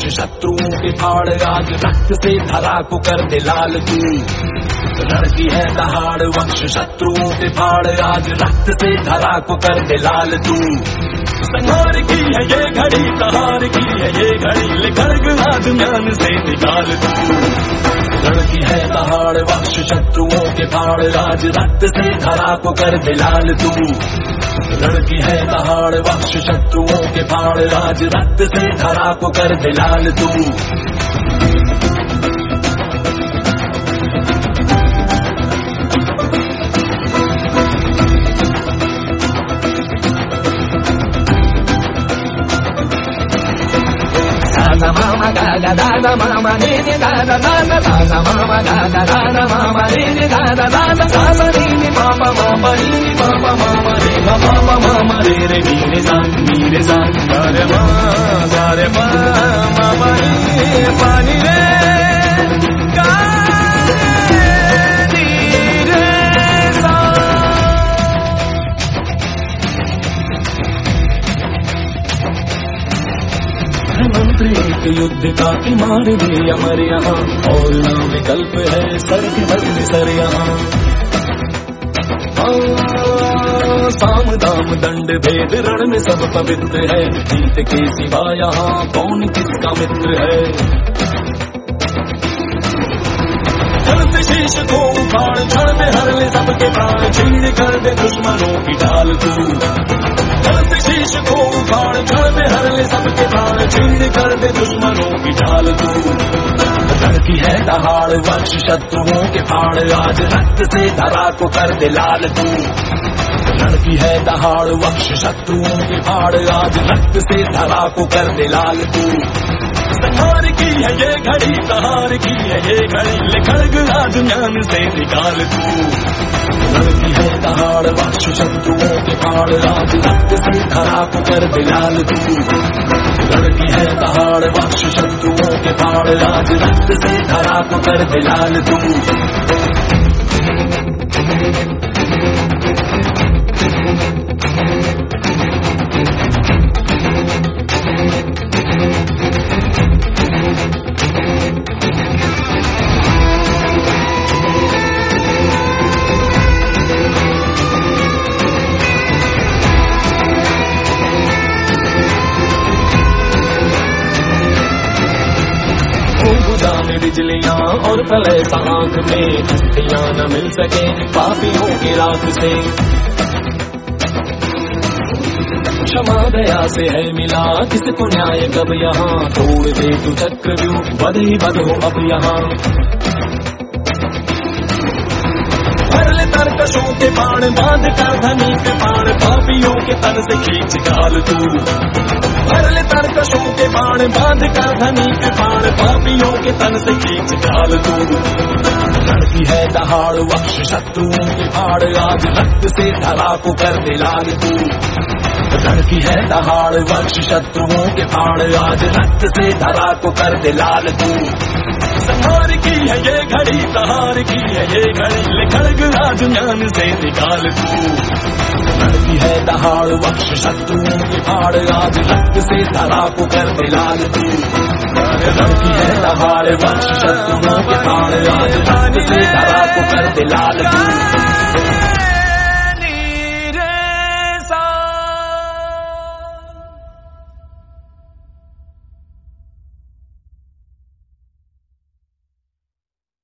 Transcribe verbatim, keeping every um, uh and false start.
वक्ष शत्रुओं के फाड़, आज रक्त से धरा को कर दे लाल तू। लड़की है दहाड़ वक्ष शत्रुओं के फाड़, आज रक्त से धरा को कर दे लाल तू। संहार की है ये घड़ी, सहार की है ये घड़ी, ले खड़ग आज ज्ञान से निकाल तू। लड़की है दहाड़ वक्ष शत्रुओं के फाड़, आज रक्त से धरा को कर दे लाल तू। लड़की है दहाड़ वक्ष शत्रुओं के फाड़, आज रक्त से धरा को कर दे लाल तू। Mama ga ga da da mama ni ni da da da da da mama ga ga da da mama ni ni da da da da sa sa ni ni mama mama ni ni mama mama ni mama mama re re ni ni sa ni re sa ga re ma ga re ma mama ni pa ni re ga ni re sa। मंत्री के युद्ध का मार दे अमर यहाँ, और ना विकल्प है सर के बदले सर यहाँ। साम दाम दंड भेद रण में सब पवित्र है, जीत के सिवा यहाँ कौन किसका मित्र है। क्षण से शीश को उखाड़, क्षण में हर ले सबके प्राण, छीन कर दे दुश्मनों की ढाल तू। क्षण से शीश को उखाड़, क्षण में हर ले सबके प्राण, छीन कर दे दुश्मनों की ढाल तू। लड़की है दहाड़ वक्ष शत्रुओं के फाड़, आज रक्त से धरा को कर दे लाल तू। लड़की है दहाड़ वक्ष शत्रुओं के फाड़, आज रक्त से धरा को कर दे लाल तू। संहार की है ये घड़ी, सहार की है ये घड़ी, ले खड़ग आज ज्ञान से निकाल तू। लड़की है दहाड़ वक्ष शत्रुओं के फाड़, आज रक्त से धरा को कर दे लाल तू। लड़की है दहाड़ वक्ष शत्रुओं के फाड़, आज रक्त से धरा को कर दे लाल तू। बिजलियां और प्रलय आंख में, हस्तियां न मिल सके पापियों के राख से। क्षमा दया से है मिला किसको न्याय कब यहाँ, तोड़ दे तू चक्रव्यूह बद ही बद हो अब यहाँ। भर ले तरकशों के बाण, बांध कर धनी के बाण, पापियों के तन से खींच डाल तू। भर ले तरकशों के बाण, बांध कर धनी के बाण, पापियों के तन से खींच डाल तू। लड़की है दहाड़ वक्ष शत्रुओं के फाड़, आज रक्त से धरा को कर दे लाल तू। लड़की है दहाड़ वक्ष शत्रुओं के फाड़, आज रक्त से धरा को कर दे लाल तू। संहार की है ये घड़ी, सहार की है ये घड़ी, ले खड़ग आज ज्ञान से निकाल तू। लड़की है दहाड़ वक्ष शत्रुओं के फाड़, आज रक्त से धरा को कर दे लाल तू। लड़की है दहाड़ वक्ष शत्रुओं के फाड़, आज रक्त से धरा को कर दे लाल तू।